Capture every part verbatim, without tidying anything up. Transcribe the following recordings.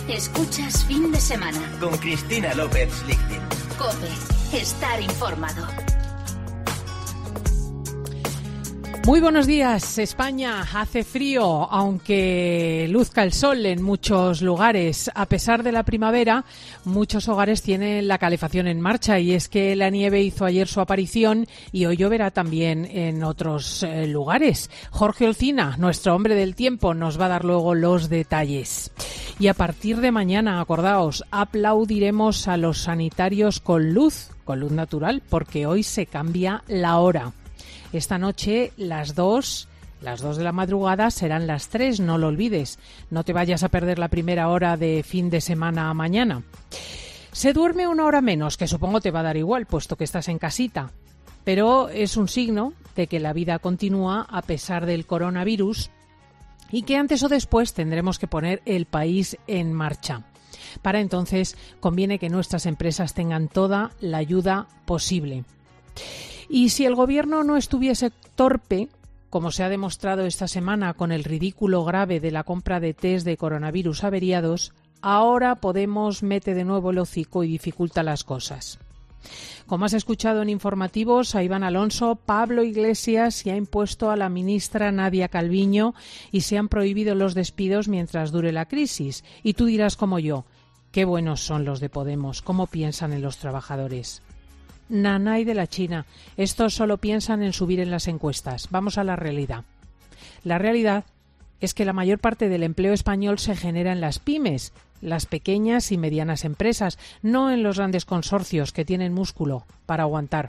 Escuchas Fin de Semana. Con Cristina López Lichting. COPE. Estar informado. Muy buenos días, España. Hace frío, aunque luzca el sol en muchos lugares. A pesar de la primavera, muchos hogares tienen la calefacción en marcha y es que la nieve hizo ayer su aparición y hoy lloverá también en otros eh, lugares. Jorge Olcina, nuestro hombre del tiempo, nos va a dar luego los detalles. Y a partir de mañana, acordaos, aplaudiremos a los sanitarios con luz, con luz natural, porque hoy se cambia la hora. Esta noche las dos, las dos de la madrugada serán las tres, no lo olvides. No te vayas a perder la primera hora de fin de semana mañana. Se duerme una hora menos, que supongo te va a dar igual, puesto que estás en casita. Pero es un signo de que la vida continúa a pesar del coronavirus y que antes o después tendremos que poner el país en marcha. Para entonces conviene que nuestras empresas tengan toda la ayuda posible. Y si el gobierno no estuviese torpe, como se ha demostrado esta semana con el ridículo grave de la compra de test de coronavirus averiados, ahora Podemos mete de nuevo el hocico y dificulta las cosas. Como has escuchado en informativos, a Iván Alonso, Pablo Iglesias se ha impuesto a la ministra Nadia Calviño y se han prohibido los despidos mientras dure la crisis. Y tú dirás como yo, qué buenos son los de Podemos, cómo piensan en los trabajadores. Nanay de la China. Estos solo piensan en subir en las encuestas. Vamos a la realidad. La realidad es que la mayor parte del empleo español se genera en las pymes, las pequeñas y medianas empresas, no en los grandes consorcios que tienen músculo para aguantar.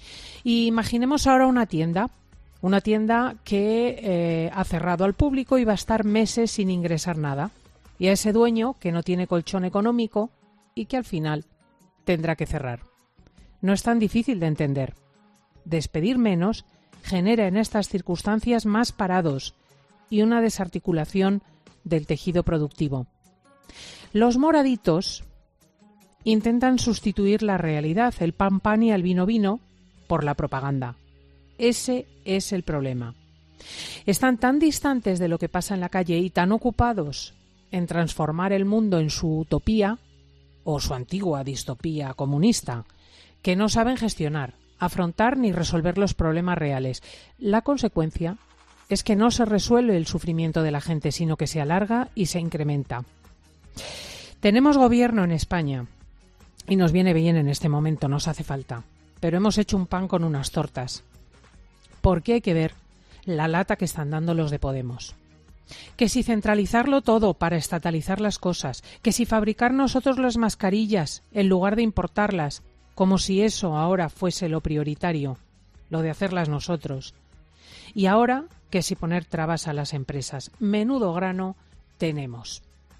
Y imaginemos ahora una tienda, una tienda que eh, ha cerrado al público y va a estar meses sin ingresar nada. Y a ese dueño que no tiene colchón económico y que al final tendrá que cerrar. No es tan difícil de entender. Despedir menos genera en estas circunstancias más parados y una desarticulación del tejido productivo. Los moraditos intentan sustituir la realidad, el pan pan y el vino vino, por la propaganda. Ese es el problema. Están tan distantes de lo que pasa en la calle y tan ocupados en transformar el mundo en su utopía o su antigua distopía comunista, que no saben gestionar, afrontar ni resolver los problemas reales. La consecuencia es que no se resuelve el sufrimiento de la gente, sino que se alarga y se incrementa. Tenemos gobierno en España y nos viene bien en este momento, nos hace falta, pero hemos hecho un pan con unas tortas. Porque hay que ver la lata que están dando los de Podemos. Que si centralizarlo todo para estatalizar las cosas, que si fabricar nosotros las mascarillas en lugar de importarlas, como si eso ahora fuese lo prioritario, lo de hacerlas nosotros. Y ahora que si poner trabas a las empresas. Menudo grano tenemos.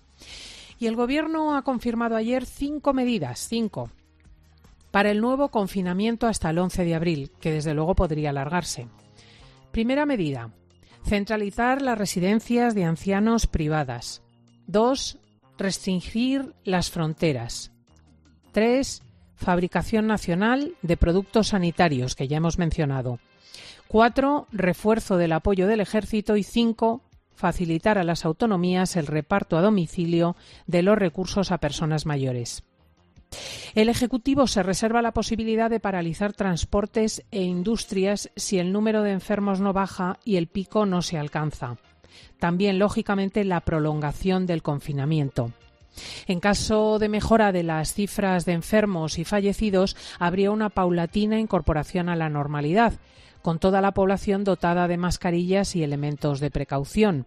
Y el Gobierno ha confirmado ayer cinco medidas, cinco, para el nuevo confinamiento hasta el once de abril, que desde luego podría alargarse. Primera medida, centralizar las residencias de ancianos privadas. Dos, restringir las fronteras. Tres, fabricación nacional de productos sanitarios, que ya hemos mencionado. Cuatro, refuerzo del apoyo del ejército. Y cinco, facilitar a las autonomías el reparto a domicilio de los recursos a personas mayores. El Ejecutivo se reserva la posibilidad de paralizar transportes e industrias si el número de enfermos no baja y el pico no se alcanza. También, lógicamente, la prolongación del confinamiento. En caso de mejora de las cifras de enfermos y fallecidos, habría una paulatina incorporación a la normalidad, con toda la población dotada de mascarillas y elementos de precaución.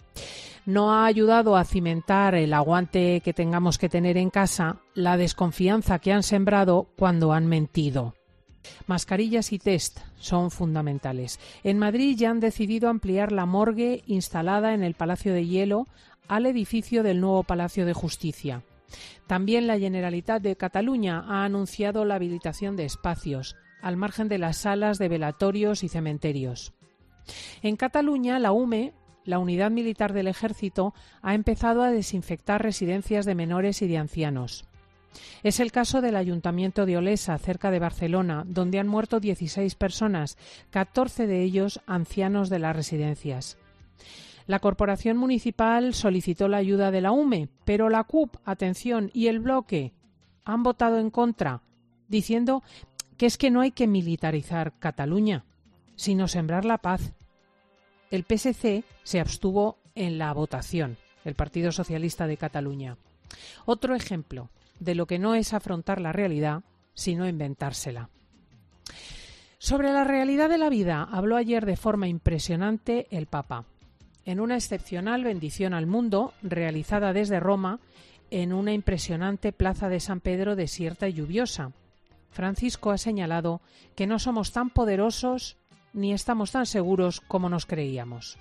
No ha ayudado a cimentar el aguante que tengamos que tener en casa la desconfianza que han sembrado cuando han mentido. Mascarillas y test son fundamentales. En Madrid ya han decidido ampliar la morgue instalada en el Palacio de Hielo al edificio del nuevo Palacio de Justicia. También la Generalitat de Cataluña ha anunciado la habilitación de espacios, al margen de las salas de velatorios y cementerios. En Cataluña, la U M E, la Unidad Militar del Ejército, ha empezado a desinfectar residencias de menores y de ancianos. Es el caso del Ayuntamiento de Olesa, cerca de Barcelona, donde han muerto dieciséis personas, catorce de ellos ancianos de las residencias. La Corporación Municipal solicitó la ayuda de la U M E, pero la C U P, atención, y el Bloque han votado en contra, diciendo que es que no hay que militarizar Cataluña, sino sembrar la paz. El P S C se abstuvo en la votación, el Partido Socialista de Cataluña. Otro ejemplo de lo que no es afrontar la realidad, sino inventársela. Sobre la realidad de la vida habló ayer de forma impresionante el Papa, en una excepcional bendición al mundo realizada desde Roma en una impresionante plaza de San Pedro desierta y lluviosa. Francisco ha señalado que no somos tan poderosos ni estamos tan seguros como nos creíamos.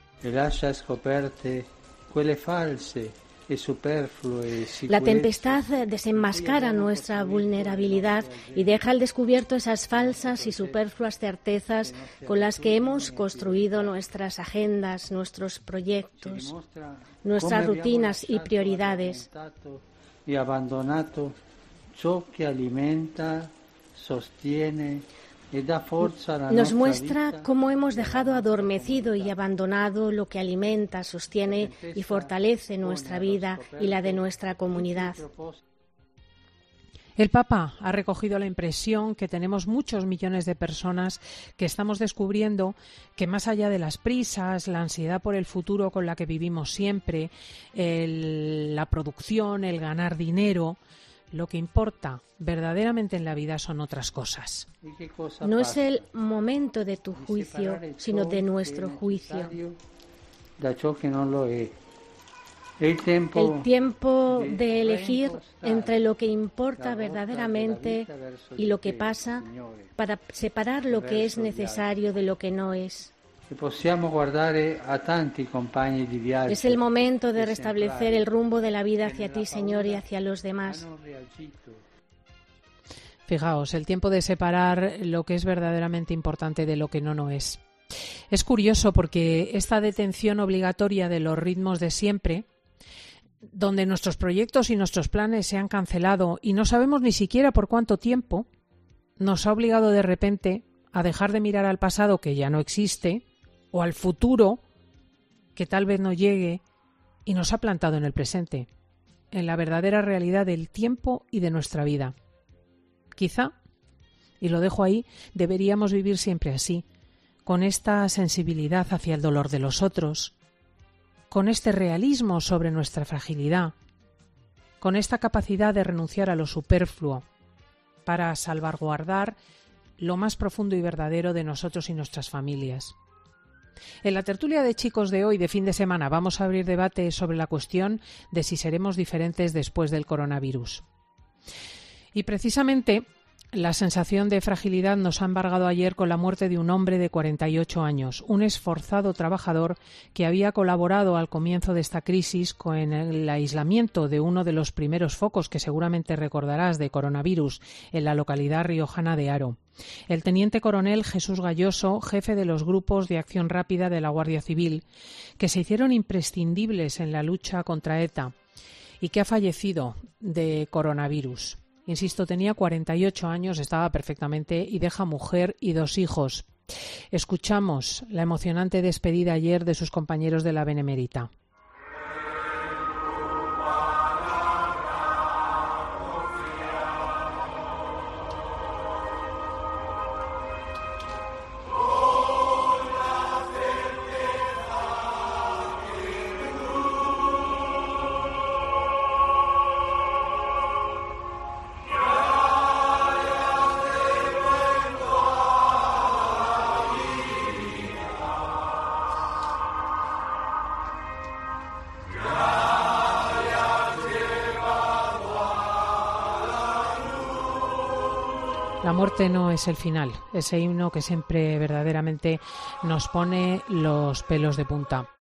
La tempestad desenmascara nuestra vulnerabilidad y deja al descubierto esas falsas y superfluas certezas con las que hemos construido nuestras agendas, nuestros proyectos, nuestras rutinas y prioridades. Y abandonado ciò che alimenta, sostiene y da fuerza a la Nos nuestra muestra vida. cómo hemos dejado adormecido y abandonado lo que alimenta, sostiene y fortalece nuestra vida y la de nuestra comunidad. El Papa ha recogido la impresión que tenemos muchos millones de personas que estamos descubriendo que más allá de las prisas, la ansiedad por el futuro con la que vivimos siempre, el, la producción, el ganar dinero, lo que importa verdaderamente en la vida son otras cosas. No es el momento de tu juicio, sino de nuestro juicio. El tiempo de elegir entre lo que importa verdaderamente y lo que pasa para separar lo que es necesario de lo que no es. Es el momento de restablecer el rumbo de la vida hacia ti, Señor, y hacia los demás. Fijaos, el tiempo de separar lo que es verdaderamente importante de lo que no no es. Es curioso porque esta detención obligatoria de los ritmos de siempre, donde nuestros proyectos y nuestros planes se han cancelado y no sabemos ni siquiera por cuánto tiempo, nos ha obligado de repente a dejar de mirar al pasado que ya no existe o al futuro que tal vez no llegue y nos ha plantado en el presente, en la verdadera realidad del tiempo y de nuestra vida. Quizá, y lo dejo ahí, deberíamos vivir siempre así, con esta sensibilidad hacia el dolor de los otros, con este realismo sobre nuestra fragilidad, con esta capacidad de renunciar a lo superfluo para salvaguardar lo más profundo y verdadero de nosotros y nuestras familias. En la tertulia de chicos de hoy, de fin de semana, vamos a abrir debate sobre la cuestión de si seremos diferentes después del coronavirus. Y precisamente la sensación de fragilidad nos ha embargado ayer con la muerte de un hombre de cuarenta y ocho años, un esforzado trabajador que había colaborado al comienzo de esta crisis con el aislamiento de uno de los primeros focos que seguramente recordarás de coronavirus en la localidad riojana de Haro. El teniente coronel Jesús Galloso, jefe de los grupos de acción rápida de la Guardia Civil, que se hicieron imprescindibles en la lucha contra ETA y que ha fallecido de coronavirus. Insisto, tenía cuarenta y ocho años, estaba perfectamente y deja mujer y dos hijos. Escuchamos la emocionante despedida ayer de sus compañeros de la Benemérita. La muerte no es el final, ese himno que siempre verdaderamente nos pone los pelos de punta.